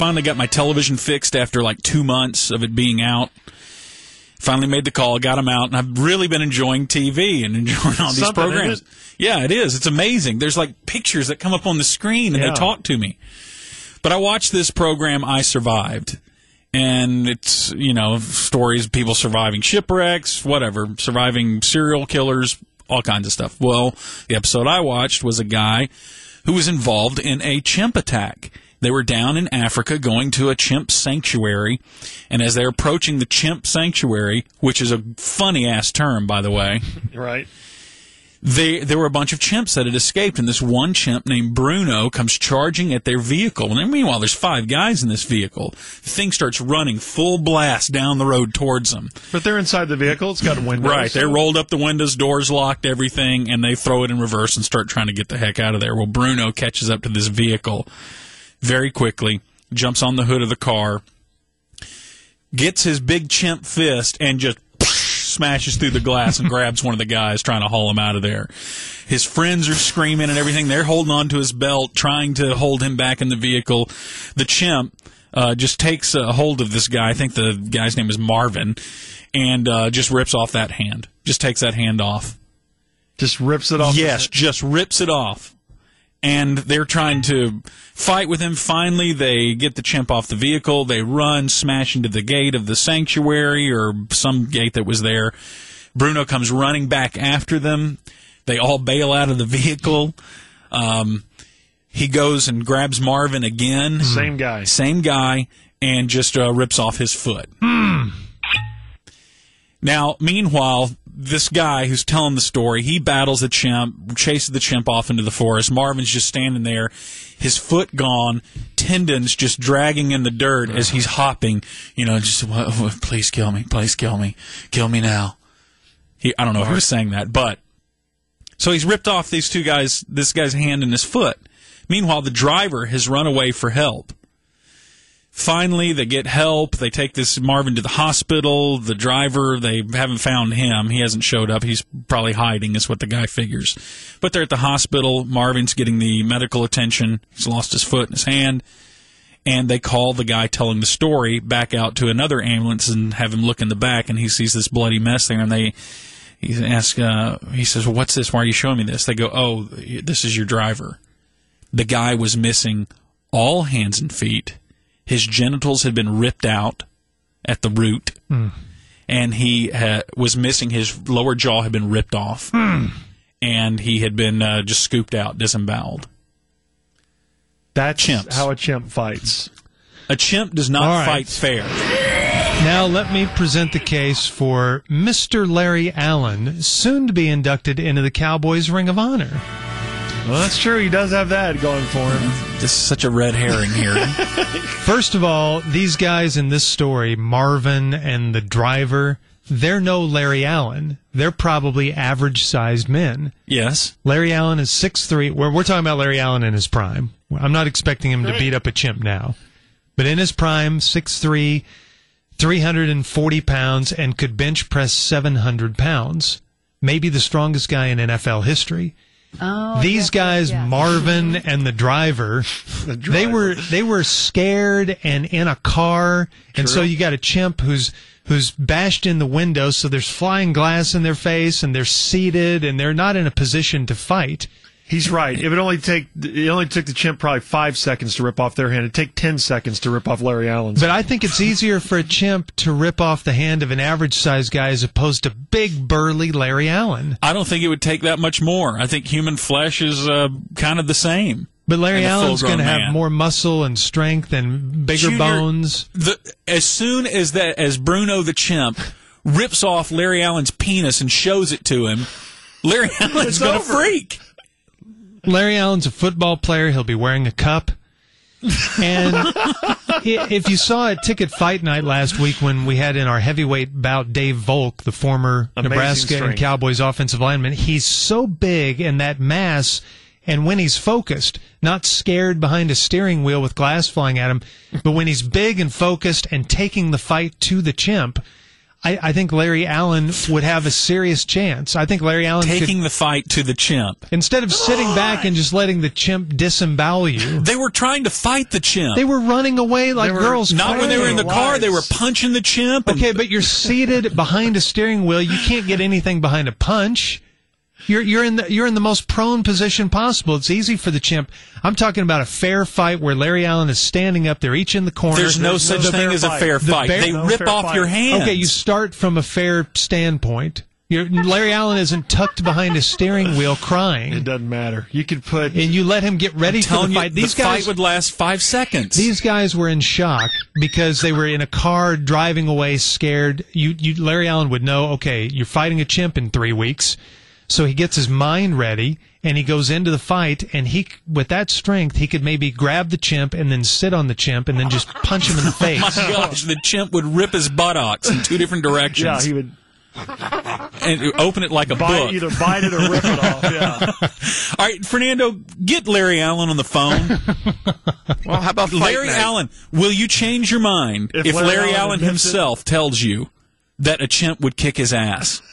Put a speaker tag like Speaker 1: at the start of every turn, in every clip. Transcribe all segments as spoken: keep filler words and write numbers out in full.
Speaker 1: finally got my television fixed after like two months of it being out. Finally made the call, got them out, and I've really been enjoying T V and enjoying all these
Speaker 2: Something,
Speaker 1: programs.
Speaker 2: isn't it?
Speaker 1: Yeah, it is. It's amazing. There's like pictures that come up on the screen and
Speaker 2: Yeah.
Speaker 1: they talk to me. But I watched this program, I Survived. And it's, you know, stories of people surviving shipwrecks, whatever, surviving serial killers, all kinds of stuff. Well, the episode I watched was a guy who was involved in a chimp attack. They were down in Africa going to a chimp sanctuary, and as they're approaching the chimp sanctuary, which is a funny-ass term, by the way,
Speaker 2: Right.
Speaker 1: they there were a bunch of chimps that had escaped, and this one chimp named Bruno comes charging at their vehicle. And meanwhile, there's five guys in this vehicle. The thing starts running full blast down the road towards them.
Speaker 2: But they're inside the vehicle. It's got windows.
Speaker 1: Right. They rolled up the windows, doors locked, everything, and they throw it in reverse and start trying to get the heck out of there. Well, Bruno catches up to this vehicle very quickly, jumps on the hood of the car, gets his big chimp fist, and just smashes through the glass and grabs one of the guys trying to haul him out of there. His friends are screaming and everything. They're holding on to his belt, trying to hold him back in the vehicle. The chimp uh, just takes a hold of this guy. I think the guy's name is Marvin, and uh, just rips off that hand. Just takes that hand off.
Speaker 2: Just rips it off.
Speaker 1: Yes, just rips it off. And they're trying to fight with him. Finally, they get the chimp off the vehicle. They run, smash into the gate of the sanctuary or some gate that was there. Bruno comes running back after them. They all bail out of the vehicle. Um, he goes and grabs Marvin again.
Speaker 2: Same guy.
Speaker 1: Same guy, and just uh, rips off his foot.
Speaker 2: Mm.
Speaker 1: Now, meanwhile, this guy who's telling the story, he battles the chimp, chases the chimp off into the forest. Marvin's just standing there, his foot gone, tendons just dragging in the dirt as he's hopping. You know, just, please kill me, please kill me, kill me now. He, I don't know if he was saying that, but so he's ripped off these two guys, this guy's hand and his foot. Meanwhile, the driver has run away for help. Finally, they get help. They take this Marvin to the hospital. The driver, they haven't found him. He hasn't showed up. He's probably hiding, is what the guy figures. But they're at the hospital. Marvin's getting the medical attention. He's lost his foot and his hand. And they call the guy telling the story back out to another ambulance and have him look in the back, and he sees this bloody mess there. And they he asks, uh, he says, well, what's this? Why are you showing me this? They go, oh, this is your driver. The guy was missing all hands and feet. His genitals had been ripped out at the root, mm. and he ha- was missing his lower jaw had been ripped off, mm. and he had been uh, just scooped out, disemboweled.
Speaker 2: That's
Speaker 1: Chimps.
Speaker 2: how a chimp fights.
Speaker 1: A chimp does not
Speaker 3: right.
Speaker 1: fight fair.
Speaker 3: Now let me present the case for Mister Larry Allen, soon to be inducted into the Cowboys Ring of Honor.
Speaker 2: Well, that's true. He does have that going for him.
Speaker 1: This is such a red herring here.
Speaker 3: First of all, these guys in this story, Marvin and the driver, they're no Larry Allen. They're probably average-sized men.
Speaker 1: Yes.
Speaker 3: Larry Allen is six three. We're, we're talking about Larry Allen in his prime. I'm not expecting him to beat up a chimp now. But in his prime, six three, three hundred forty pounds, and could bench press seven hundred pounds. Maybe the strongest guy in N F L history.
Speaker 4: Oh,
Speaker 3: These
Speaker 4: yes,
Speaker 3: guys,
Speaker 4: yes.
Speaker 3: Marvin and the driver,
Speaker 2: the driver,
Speaker 3: they were they were scared and in a car, and
Speaker 2: True.
Speaker 3: so you got a chimp who's who's bashed in the window, so there's flying glass in their face, and they're seated, and they're not in a position to fight.
Speaker 2: He's right. It would only take it only took the chimp probably five seconds to rip off their hand. It'd take ten seconds to rip off Larry Allen's.
Speaker 3: But I think it's easier for a chimp to rip off the hand of an average-sized guy as opposed to big, burly Larry Allen.
Speaker 1: I don't think it would take that much more. I think human flesh is uh, kind of the same.
Speaker 3: But Larry
Speaker 1: And a
Speaker 3: Allen's going to
Speaker 1: full-grown
Speaker 3: have
Speaker 1: man.
Speaker 3: more muscle and strength and bigger
Speaker 1: Junior,
Speaker 3: bones.
Speaker 1: The, as soon as that, as Bruno the chimp rips off Larry Allen's penis and shows it to him, Larry Allen's going to freak.
Speaker 3: Larry Allen's a football player. He'll be wearing a cup. And if you saw at Ticket Fight Night last week when we had in our heavyweight bout Dave Volk, the former
Speaker 2: Amazing
Speaker 3: Nebraska
Speaker 2: strength.
Speaker 3: and Cowboys offensive lineman, he's so big in that mass, and when he's focused, not scared behind a steering wheel with glass flying at him, but when he's big and focused and taking the fight to the chimp, I, I think Larry Allen would have a serious chance. I think Larry Allen
Speaker 1: Taking
Speaker 3: could,
Speaker 1: the fight to the chimp.
Speaker 3: instead of sitting back and just letting the chimp disembowel you,
Speaker 1: They were trying to fight the chimp.
Speaker 3: they were running away like
Speaker 2: They were
Speaker 3: girls.
Speaker 1: Not when they were in the
Speaker 2: Lies.
Speaker 1: car. They were punching the chimp. and-
Speaker 3: Okay, but you're seated behind a steering wheel. You can't get anything behind a punch. You're you're in the you're in the most prone position possible. It's easy for the chimp. I'm talking about a fair fight where Larry Allen is standing up. They're each in the corner.
Speaker 1: There's no
Speaker 2: There's
Speaker 1: such
Speaker 2: no
Speaker 1: thing
Speaker 2: fair
Speaker 1: as a
Speaker 2: fight.
Speaker 1: fair
Speaker 3: The
Speaker 1: fight.
Speaker 3: bear-
Speaker 1: They
Speaker 2: no
Speaker 1: rip
Speaker 2: fair
Speaker 1: off
Speaker 2: fight.
Speaker 1: your hands.
Speaker 3: Okay, you start from a fair standpoint. You're, Larry Allen isn't tucked behind a steering wheel
Speaker 2: It
Speaker 3: crying,
Speaker 2: doesn't matter. You could put.
Speaker 3: and you let him get ready for the
Speaker 1: telling you,
Speaker 3: fight. These
Speaker 1: the
Speaker 3: guys
Speaker 1: fight would last five seconds.
Speaker 3: These guys were in shock because they were in a car driving away, scared. You, you, Larry Allen would know. Okay, you're fighting a chimp in three weeks, so he gets his mind ready and he goes into the fight. And he, with that strength, he could maybe grab the chimp and then sit on the chimp and then just punch him in the face.
Speaker 1: My gosh, the chimp would rip his buttocks in two different directions.
Speaker 2: yeah, he would
Speaker 1: and open it like a
Speaker 2: bite,
Speaker 1: book.
Speaker 2: either bite it or rip it off. Yeah.
Speaker 1: All right, Fernando, get Larry Allen on the phone.
Speaker 4: Well, how about fight
Speaker 1: Larry
Speaker 4: night?
Speaker 1: Allen, will you change your mind if,
Speaker 2: If
Speaker 1: Larry,
Speaker 2: Larry
Speaker 1: Allen
Speaker 2: Allen admits
Speaker 1: himself tells you that a chimp would kick his ass?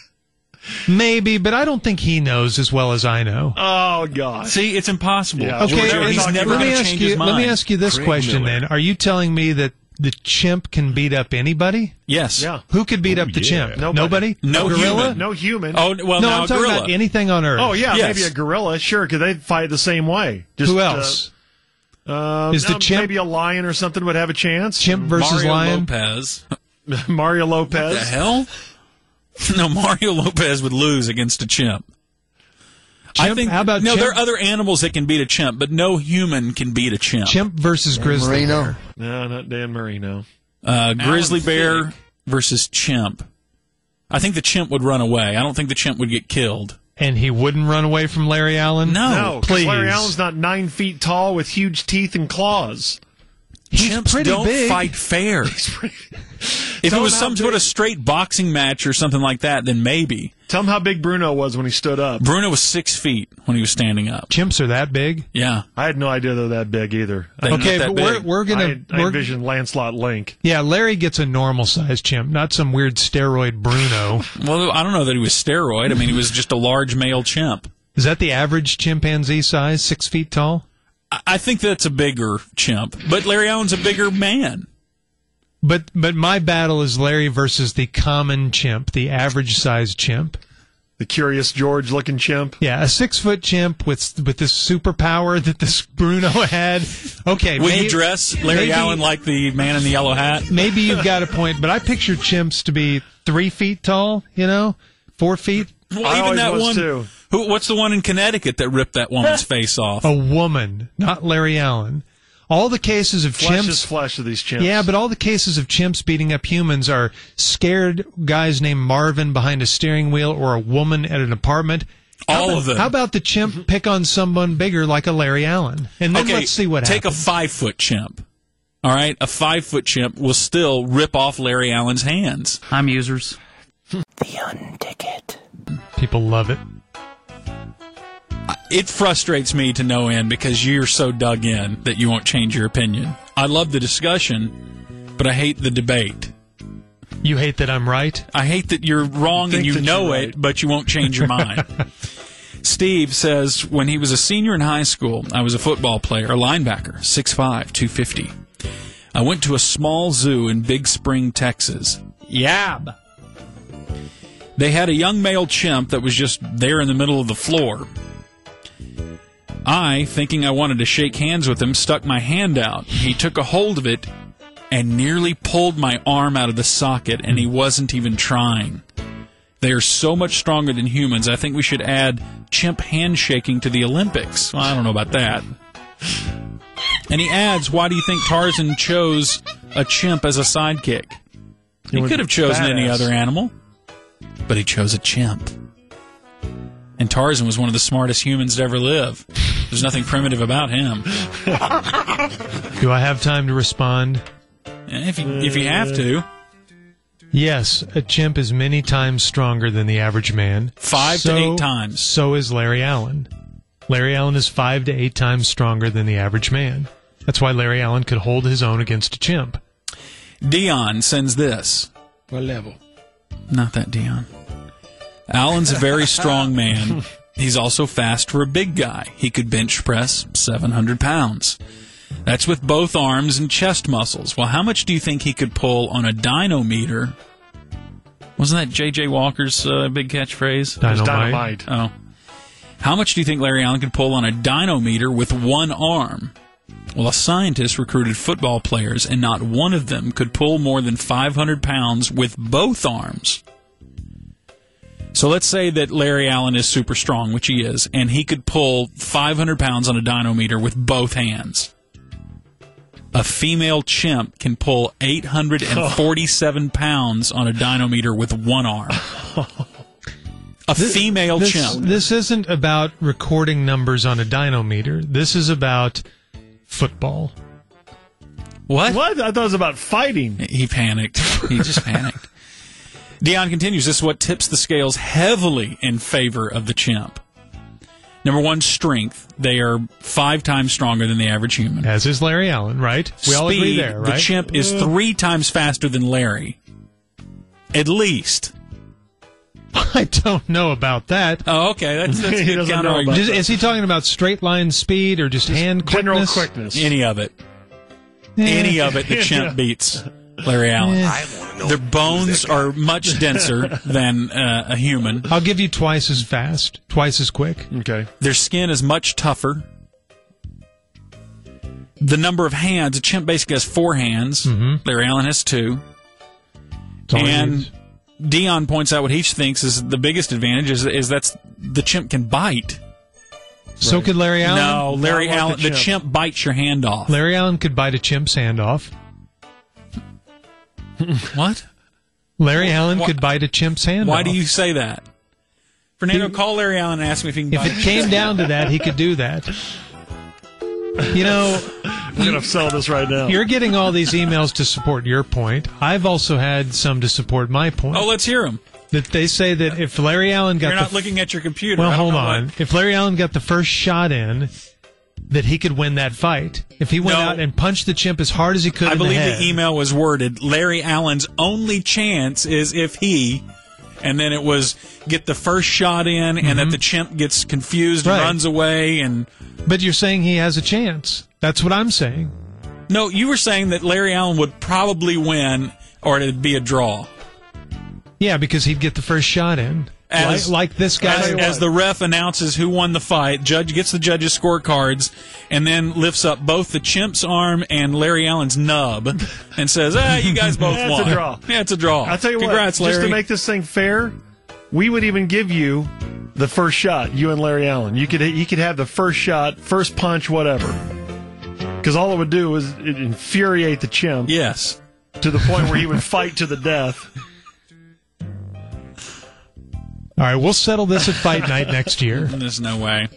Speaker 3: Maybe, but I don't think he knows as well as I know.
Speaker 2: Oh God.
Speaker 1: See, it's impossible.
Speaker 2: Yeah,
Speaker 3: Okay,
Speaker 2: we're- we're
Speaker 1: he's
Speaker 2: talking
Speaker 1: never
Speaker 3: let
Speaker 2: about-
Speaker 3: me
Speaker 1: going to
Speaker 3: ask
Speaker 1: change
Speaker 3: you.
Speaker 1: his mind.
Speaker 3: Let me ask you this
Speaker 4: Craig
Speaker 3: question
Speaker 4: Miller.
Speaker 3: then: are you telling me that the chimp can beat up anybody?
Speaker 1: Yes.
Speaker 2: Yeah.
Speaker 3: Who could beat up the chimp?
Speaker 2: Nobody.
Speaker 1: No
Speaker 3: A gorilla?
Speaker 1: human.
Speaker 2: No human.
Speaker 1: Oh, well,
Speaker 3: no,
Speaker 1: now
Speaker 3: I'm
Speaker 1: a
Speaker 3: talking
Speaker 1: gorilla.
Speaker 3: about anything on Earth.
Speaker 2: Oh yeah,
Speaker 1: Yes.
Speaker 2: maybe a gorilla. Sure, because they'd fight the same way. Just,
Speaker 3: Who else?
Speaker 2: Uh, uh,
Speaker 3: Is the
Speaker 2: no,
Speaker 3: chimp-
Speaker 2: maybe a lion or something would have a chance?
Speaker 3: Chimp versus
Speaker 1: Mario
Speaker 3: lion.
Speaker 1: Lopez.
Speaker 2: Mario
Speaker 1: The
Speaker 2: Lopez.
Speaker 1: hell? No, Mario Lopez would lose against a chimp. I
Speaker 3: Chimp?
Speaker 1: think.
Speaker 3: How about
Speaker 1: no?
Speaker 3: chimp?
Speaker 1: There are other animals that can beat a chimp, but no human can beat a chimp.
Speaker 3: Chimp versus grizzly
Speaker 4: Marino.
Speaker 3: bear.
Speaker 2: No, not Dan Marino.
Speaker 1: Uh, grizzly
Speaker 4: Alan
Speaker 1: bear
Speaker 4: Fig.
Speaker 1: versus chimp. I think the chimp would run away. I don't think the chimp would get killed.
Speaker 3: And he wouldn't run away from Larry Allen?
Speaker 1: No.
Speaker 2: No, 'cause
Speaker 3: please.
Speaker 2: Larry Allen's not nine feet tall with huge teeth and claws.
Speaker 3: He's
Speaker 1: Chimps
Speaker 3: pretty
Speaker 1: don't
Speaker 3: big.
Speaker 1: fight fair. If it
Speaker 2: Tell
Speaker 1: was
Speaker 2: him
Speaker 1: some
Speaker 2: how
Speaker 1: sort
Speaker 2: big-
Speaker 1: of straight boxing match or something like that, then maybe.
Speaker 2: Tell him how big Bruno was when he stood up.
Speaker 1: Bruno was six feet when he was standing up.
Speaker 3: Chimps are that big?
Speaker 1: Yeah.
Speaker 2: I had no idea they're that big either.
Speaker 1: They're
Speaker 3: Okay,
Speaker 1: not that
Speaker 3: but we're,
Speaker 1: big.
Speaker 3: we're gonna.
Speaker 2: I, I
Speaker 3: we're,
Speaker 2: envisioned Lancelot Link.
Speaker 3: yeah, Larry gets a normal sized chimp, not some weird steroid Bruno.
Speaker 1: Well, I don't know that he was steroid. I mean, he was just a large male chimp.
Speaker 3: Is that the average chimpanzee size? Six feet tall?
Speaker 1: I- I think that's a bigger chimp, but Larry Allen's a bigger man.
Speaker 3: But but my battle is Larry versus the common chimp, the average sized chimp.
Speaker 2: The Curious George looking chimp.
Speaker 3: Yeah, a six foot chimp with with this superpower that this Bruno had. Okay,
Speaker 1: Will
Speaker 3: may-
Speaker 1: you dress Larry
Speaker 3: maybe-
Speaker 1: Allen like the man in the yellow hat?
Speaker 3: Maybe you've got a point, but I picture chimps to be three feet tall. You know, four feet.
Speaker 1: Well,
Speaker 2: I
Speaker 1: even
Speaker 2: always
Speaker 1: that
Speaker 2: was
Speaker 1: one.
Speaker 2: too.
Speaker 1: Who, what's the one in Connecticut that ripped that woman's face off?
Speaker 3: A woman, not Larry Allen. All the cases of
Speaker 2: Flesh
Speaker 3: chimps.
Speaker 2: is flesh of these chimps.
Speaker 3: Yeah, but all the cases of chimps beating up humans are scared guys named Marvin behind a steering wheel or a woman at an apartment. How
Speaker 1: All
Speaker 3: about-
Speaker 1: of them.
Speaker 3: How about the chimp pick on someone bigger like a Larry Allen? And then
Speaker 1: Okay,
Speaker 3: let's see what
Speaker 1: take
Speaker 3: happens.
Speaker 1: a five foot chimp. All right, a five foot chimp will still rip off Larry Allen's hands.
Speaker 5: I'm users.
Speaker 3: People love it.
Speaker 1: It frustrates me to no end because you're so dug in that you won't change your opinion. I love the discussion, but I hate the debate.
Speaker 3: You hate that I'm right?
Speaker 1: I hate that you're wrong and
Speaker 2: Think
Speaker 1: you
Speaker 2: that
Speaker 1: know
Speaker 2: you're
Speaker 1: it,
Speaker 2: right.
Speaker 1: but you won't change your mind. Steve says, when he was a senior in high school, I was a football player, a linebacker, six five, two fifty. I went to a small zoo in Big Spring, Texas. Yab! They had a young male chimp that was just there in the middle of the floor. I, thinking I wanted to shake hands with him, stuck my hand out. He took a hold of it and nearly pulled my arm out of the socket, and he wasn't even trying. They are so much stronger than humans. I think we should add chimp handshaking to the Olympics. Well, I don't know about that. And he adds, why do you think Tarzan chose a chimp as a sidekick? He
Speaker 2: was
Speaker 1: could have chosen any
Speaker 2: badass.
Speaker 1: other animal, but he chose a chimp. And Tarzan was one of the smartest humans to ever live. There's nothing primitive about him.
Speaker 3: Do I have time to respond?
Speaker 1: And if you, if you have to,
Speaker 3: Yes, a chimp is many times stronger than the average man.
Speaker 1: Five to
Speaker 3: So-
Speaker 1: eight times.
Speaker 3: So is Larry Allen. Larry Allen is five to eight times stronger than the average man. That's why Larry Allen could hold his own against a chimp.
Speaker 1: Dion sends this.
Speaker 4: What level?
Speaker 1: Not that Dion. Allen's a very strong man. He's also fast for a big guy. He could bench press seven hundred pounds. That's with both arms and chest muscles. Well, how much do you think he could pull on a dynometer? Wasn't that J J. Walker's uh, big catchphrase?
Speaker 3: Dynamite.
Speaker 2: Dynamite.
Speaker 1: Oh. How much do you think Larry Allen could pull on a dynometer with one arm? Well, a scientist recruited football players, and not one of them could pull more than five hundred pounds with both arms. So let's say that Larry Allen is super strong, which he is, and he could pull five hundred pounds on a dynometer with both hands. A female chimp can pull eight hundred forty-seven pounds on a dynometer with one arm. A
Speaker 3: This-
Speaker 1: female
Speaker 3: this,
Speaker 1: chimp.
Speaker 3: This isn't about recording numbers on a dynometer. This is about football.
Speaker 1: What?
Speaker 2: What? I thought it was about fighting.
Speaker 1: He panicked. He just panicked. Dion continues, this is what tips the scales heavily in favor of the chimp. Number one, strength. They are five times stronger than the average human.
Speaker 3: As is Larry Allen, right? We all
Speaker 1: Speed,
Speaker 3: agree there, right?
Speaker 1: The chimp is three times faster than Larry. At least.
Speaker 3: I don't know about that.
Speaker 1: Oh, okay. That's, that's a
Speaker 2: He
Speaker 1: good
Speaker 2: doesn't know
Speaker 1: counter
Speaker 2: about
Speaker 3: Just- is he talking about straight line speed or just, hand
Speaker 2: General
Speaker 3: quickness?
Speaker 2: quickness.
Speaker 1: Any of it.
Speaker 3: Eh.
Speaker 1: Any of it, the chimp
Speaker 2: Yeah.
Speaker 1: beats Larry Allen.
Speaker 3: Eh.
Speaker 1: Their bones are much denser than uh, a human.
Speaker 3: I'll give you twice as fast, twice as quick.
Speaker 2: Okay.
Speaker 1: Their skin is much tougher. The number of hands, a chimp basically has four hands.
Speaker 3: Mm-hmm.
Speaker 1: Larry Allen has two.
Speaker 3: That's all he
Speaker 1: And
Speaker 3: needs.
Speaker 1: Dion points out what he thinks is the biggest advantage is, is that's the chimp can bite.
Speaker 3: So could Larry Allen?
Speaker 1: No, Larry
Speaker 2: Not like
Speaker 1: Allen,
Speaker 2: the
Speaker 1: the
Speaker 2: chimp.
Speaker 1: chimp bites your hand off.
Speaker 3: Larry Allen could bite a chimp's hand off.
Speaker 1: What?
Speaker 3: Larry Allen
Speaker 1: Why-
Speaker 3: could bite a chimp's hand
Speaker 1: Why
Speaker 3: off.
Speaker 1: do you say that? Fernando,
Speaker 3: He-
Speaker 1: call Larry Allen and ask him if he can
Speaker 3: If
Speaker 1: bite
Speaker 3: it came down to that, he could do that. You know,
Speaker 2: I'm going to sell this right now.
Speaker 3: you're getting all these emails to support your point. I've also had some to support my point.
Speaker 1: Oh, let's hear him.
Speaker 3: That they say that if Larry Allen got
Speaker 1: You're
Speaker 3: the
Speaker 1: not looking at your computer.
Speaker 3: well,
Speaker 1: I don't
Speaker 3: hold
Speaker 1: know
Speaker 3: on.
Speaker 1: what-
Speaker 3: If Larry Allen got the first shot in, that he could win that fight. If he went
Speaker 1: No.
Speaker 3: out and punched the chimp as hard as he could,
Speaker 1: I
Speaker 3: in
Speaker 1: believe
Speaker 3: the,
Speaker 1: the,
Speaker 3: head.
Speaker 1: email was worded, Larry Allen's only chance is if he, and then it was get the first shot in, and that the chimp gets confused and
Speaker 3: Right.
Speaker 1: runs away. And
Speaker 3: But you're saying he has a chance. That's what I'm saying.
Speaker 1: no, you were saying that Larry Allen would probably win, or it'd be a draw.
Speaker 3: Yeah, because he'd get the first shot in.
Speaker 1: As-
Speaker 3: like, like this guy.
Speaker 1: As, as the ref announces who won the fight, judge gets the judges' scorecards and then lifts up both the chimp's arm and Larry Allen's nub and says, "Ah, you guys both
Speaker 2: Yeah, it's
Speaker 1: won.
Speaker 2: a draw.
Speaker 1: Yeah, it's a draw.
Speaker 2: I'll tell you
Speaker 1: Congrats,
Speaker 2: what,
Speaker 1: Larry."
Speaker 2: just to make this thing fair, we would even give you the first shot, you and Larry Allen. You could you could have the first shot, first punch, whatever. Because all it would do is it infuriate the chimp
Speaker 1: Yes.
Speaker 2: to the point where he would fight to the death.
Speaker 3: All right, we'll settle this at fight night next year.
Speaker 1: There's no way.